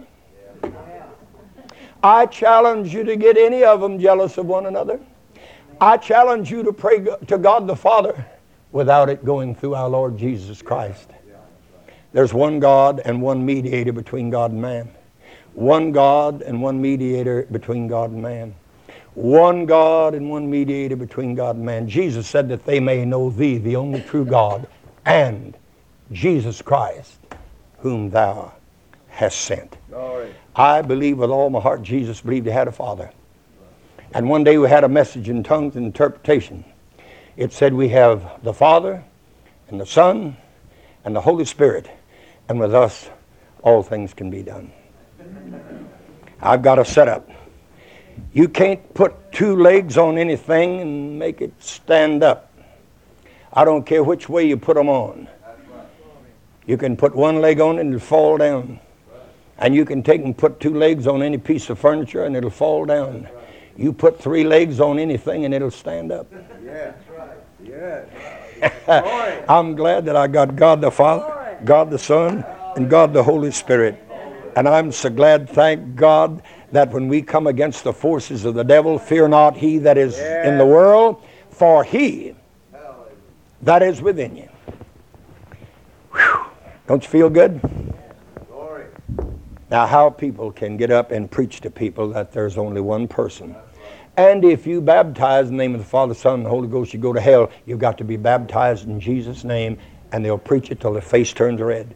I challenge you to get any of them jealous of one another. I challenge you to pray to God the Father without it going through our Lord Jesus Christ. There's one God and one mediator between God and man. One God and one mediator between God and man. One God and one mediator between God and man. Jesus said that they may know Thee, the only true God, and Jesus Christ, whom Thou hast sent. Glory. I believe with all my heart Jesus believed He had a Father. And one day we had a message in tongues and interpretation. It said we have the Father and the Son and the Holy Spirit, and with us all things can be done. I've got a setup. You can't put two legs on anything and make it stand up. I don't care which way you put them on. You can put one leg on it and it'll fall down. And you can take and put two legs on any piece of furniture and it'll fall down. You put three legs on anything and it'll stand up. Yes, right. Yes. I'm glad that I got God the Father, God the Son, and God the Holy Spirit. And I'm so glad, thank God, that when we come against the forces of the devil, fear not he that is in the world, for he that is within you. Whew. Don't you feel good? Glory. Now, how people can get up and preach to people that there's only one person. And if you baptize in the name of the Father, Son, and the Holy Ghost, you go to hell. You've got to be baptized in Jesus' name, and they'll preach it till their face turns red.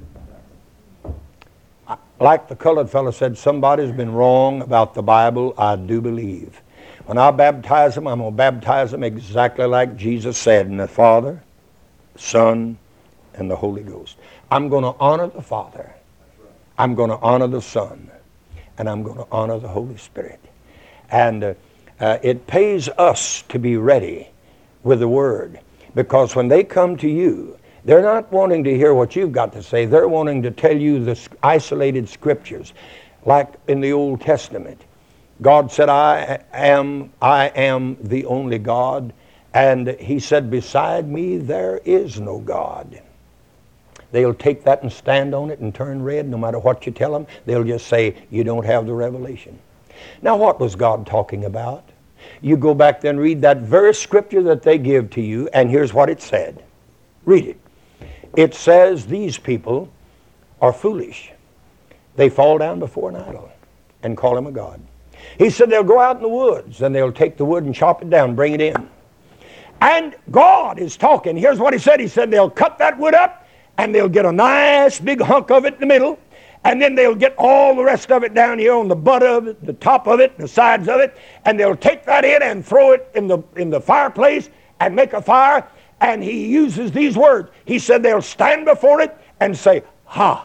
Like the colored fellow said, somebody's been wrong about the Bible, I do believe. When I baptize them, I'm going to baptize them exactly like Jesus said, in the Father, Son, and the Holy Ghost. I'm going to honor the Father. I'm going to honor the Son. And I'm going to honor the Holy Spirit. And it pays us to be ready with the Word. Because when they come to you, they're not wanting to hear what you've got to say. They're wanting to tell you the isolated scriptures. Like in the Old Testament, God said, I am the only God. And he said, beside me there is no God. They'll take that and stand on it and turn red no matter what you tell them. They'll just say, you don't have the revelation. Now, what was God talking about? You go back then and read that very scripture that they give to you, and here's what it said. Read it. It says these people are foolish. They fall down before an idol and call him a god. He said they'll go out in the woods and they'll take the wood and chop it down, bring it in. And God is talking. Here's what he said. He said they'll cut that wood up and they'll get a nice big hunk of it in the middle. And then they'll get all the rest of it down here on the butt of it, the top of it, the sides of it. And they'll take that in and throw it in the fireplace and make a fire. And he uses these words. He said they'll stand before it and say, ha.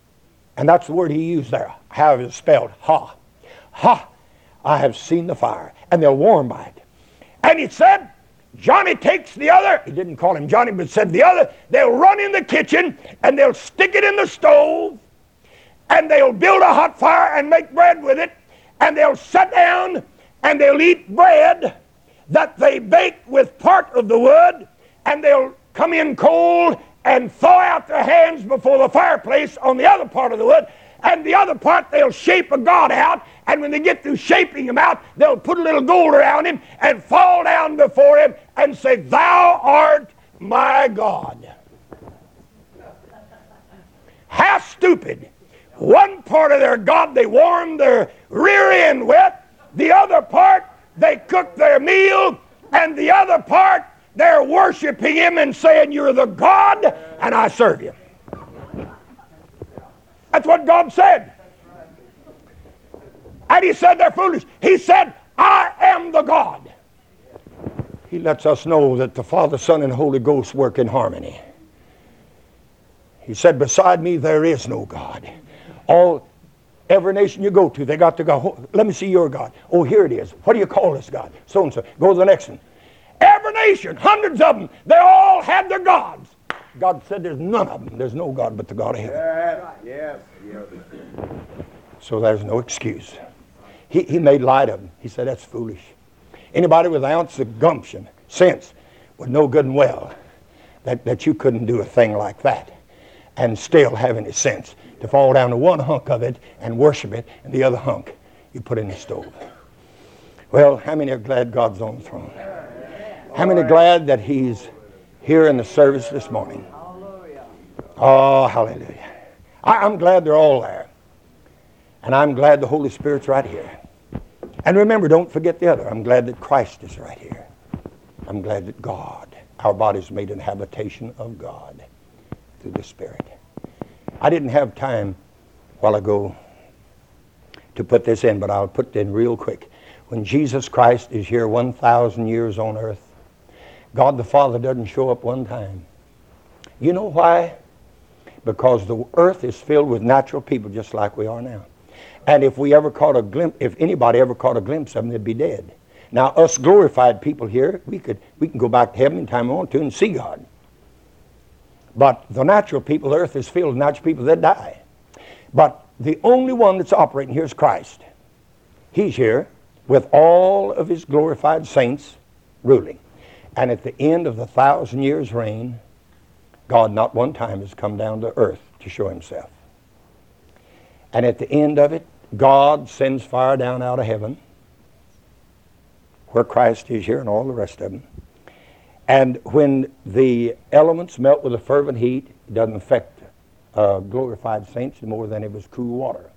And that's the word he used there. How is it spelled? Ha. Ha. I have seen the fire. And they'll warm by it. And he said, Johnny takes the other. He didn't call him Johnny, but said the other. They'll run in the kitchen and they'll stick it in the stove. And they'll build a hot fire and make bread with it. And they'll sit down and they'll eat bread that they bake with part of the wood. And they'll come in cold and thaw out their hands before the fireplace on the other part of the wood. And the other part, they'll shape a god out. And when they get through shaping him out, they'll put a little gold around him and fall down before him and say, thou art my God. How stupid. One part of their God they warm their rear end with. The other part, they cook their meal. And the other part, they're worshiping him and saying, you're the God, and I serve you. That's what God said. And he said they're foolish. He said, I am the God. He lets us know that the Father, Son, and Holy Ghost work in harmony. He said, beside me there is no God. Every nation you go to, they got to go, let me see your God. Oh, here it is. What do you call this God? So-and-so. Go to the next one. Every nation, hundreds of them, they all had their gods. God said there's none of them. There's no God but the God of heaven. Yes. So there's no excuse. He made light of them. He said that's foolish. Anybody with an ounce of gumption, sense, would know good and well that you couldn't do a thing like that and still have any sense to fall down to one hunk of it and worship it, and the other hunk you put in the stove. Well, how many are glad God's on the throne? How many are glad that he's here in the service this morning? Oh, hallelujah. I'm glad they're all there. And I'm glad the Holy Spirit's right here. And remember, don't forget the other. I'm glad that Christ is right here. I'm glad that God, our body's made an habitation of God through the Spirit. I didn't have time a while ago to put this in, but I'll put it in real quick. When Jesus Christ is here 1,000 years on earth, God the Father doesn't show up one time. You know why? Because the earth is filled with natural people just like we are now. And if we ever caught a glimpse, if anybody ever caught a glimpse of them, they'd be dead. Now, us glorified people here, we can go back to heaven anytime we want to and see God. But the natural people, the earth is filled with natural people that die. But the only one that's operating here is Christ. He's here with all of his glorified saints ruling. And at the end of the 1,000 years' reign, God not one time has come down to earth to show himself. And at the end of it, God sends fire down out of heaven, where Christ is here and all the rest of them. And when the elements melt with a fervent heat, it doesn't affect glorified saints more than it was cool water.